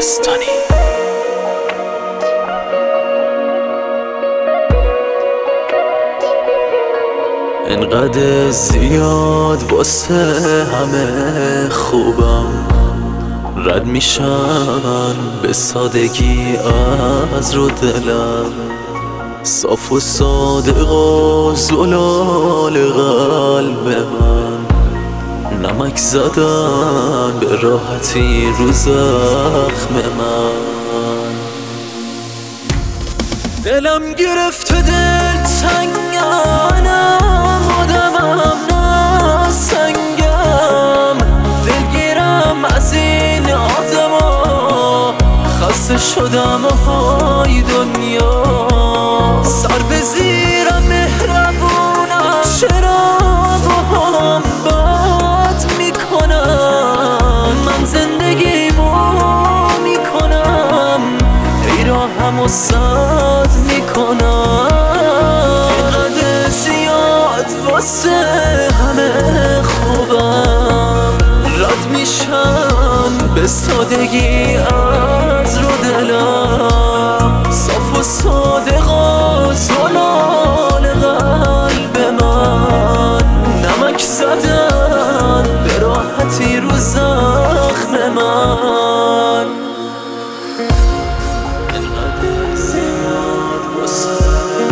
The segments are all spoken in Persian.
داستانی. انقدر زیاد واسه همه خوبم، رد میشن به سادگی از رو دلم. صاف و صادق و زلال قلب من، نمک زدن به راحتی رو زخم من. دلم گرفته دل تنگم، آدمم نه سنگم. دلگیرم از این آدما، خسته شدم های دنیا. سر به زیرم مهربونم، چرا با هم بد میکنم؟ من زندگیمو میکنم، ای راهم و سد میکنم. اینقدر زیاد واسه همه خوبم، رد میشن به سادگی از رو دلم. صاف و صادق و زلال قلب من، نمک زدن به راحتی رو زخم من. اینقدر زیاد واسه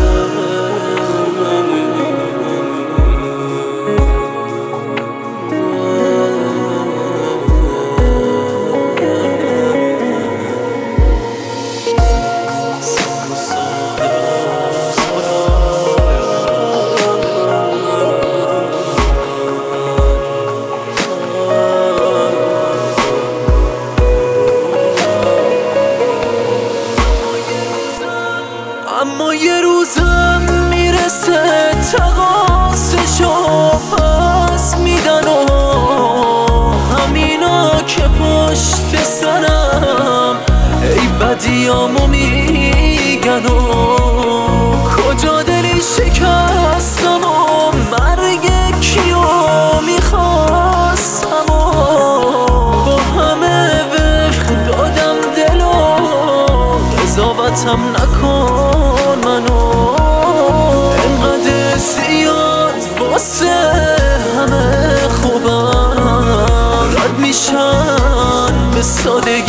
اما یه روزم میرسه تقاصشو پس میدن و همینا که پشت سرم ای بدیامو میگن و کجا دلی شکستم و مرگ کیو میخواستم و با همه وفق دادم دلو قضاوتم نکن منو. انقدر زیاد واسه همه خوبم، رد میشن به سادگی